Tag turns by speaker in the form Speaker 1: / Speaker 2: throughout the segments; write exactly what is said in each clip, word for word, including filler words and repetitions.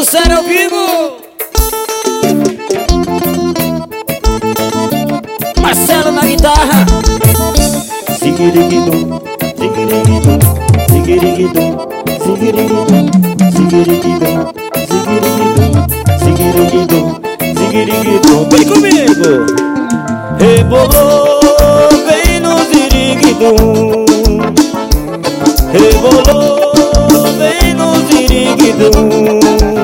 Speaker 1: caso sério ao vivo. Marcelo na guitarra.
Speaker 2: Ziguiriguidum, ziguiriguidum, ziguiriguidum, ziguiriguidum, ziguiriguidum, ziguiriguidum, ziguiriguidum, ziguiriguidum. Vem comigo! Rebolou, vem no ziriguidum. Rebolou, vem no ziriguidum.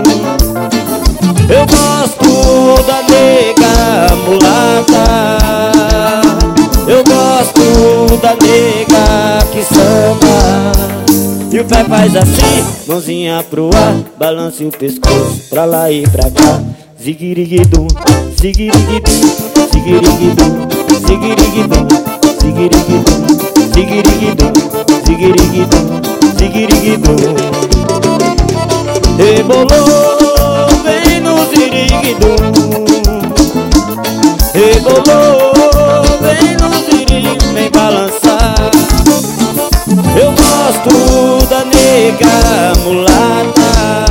Speaker 2: Eu gosto da nega mulata. Eu gosto da nega que samba. E o pé faz assim, mãozinha pro ar, balance o pescoço pra lá e pra cá. Ziguiriguidum, ziguiriguidum, ziguiriguidum, ziguiriguidum, ziguiriguidum, ziguiriguidum, ziguiriguidum, ziguiriguidum. Rebolou, vem no ziriguidum. Rebolou, vem no ziriguidum, vem balançar. Eu gosto da nega mulata.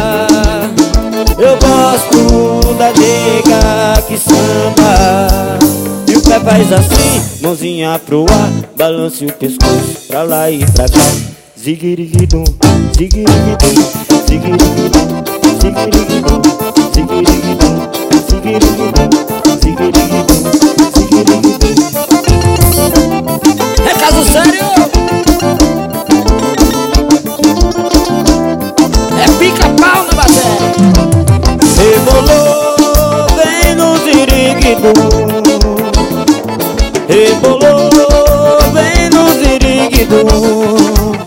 Speaker 2: Eu gosto da nega que samba. E o pé faz assim, mãozinha pro ar, balance o pescoço pra lá e pra cá. Ziguiriguidum, ziguiriguidum, ziguiriguidum, ziguiriguidum, ziguiriguidum, ziguiriguidum, ziguiriguidum, ziguiriguidum.
Speaker 1: É caso sério. É pica-pau na bateria.
Speaker 2: Rebolou, vem no ziriguidum. Rebolou, vem no ziriguidum.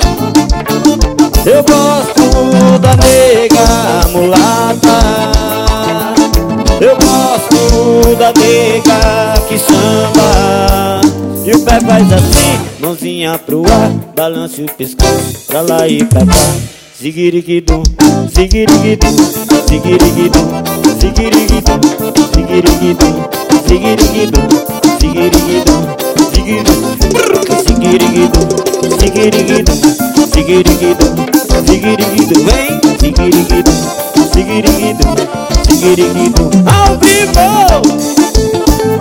Speaker 2: Eu gosto da nega mulata. Eu gosto da nega que samba. E o pé faz assim, mãozinha pro ar, balance o pescoço pra lá e pra cá. Ziguiriguidum, ziguiriguidum, ziguiriguidum, ziguiriguidum, ziguiriguidum, ziguiriguidum, ziguiriguidum, ziguiriguidum, ziguiriguidum, ziguiriguidum, ziguiriguidum, vem, ziguiriguidum, ziguiriguidum, ziguiriguidum, ao vivo!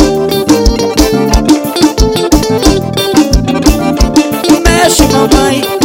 Speaker 2: Mexe, mamãe.